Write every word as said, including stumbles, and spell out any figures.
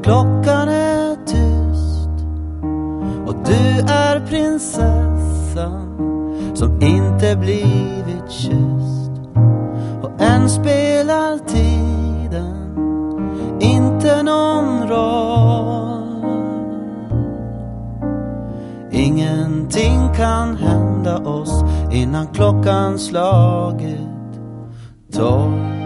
klockan är tyst och du är prinsessan som inte blivit kysst. Och än spelar tiden inte någon roll. Ingenting kan hända oss innan klockan slagit tolv.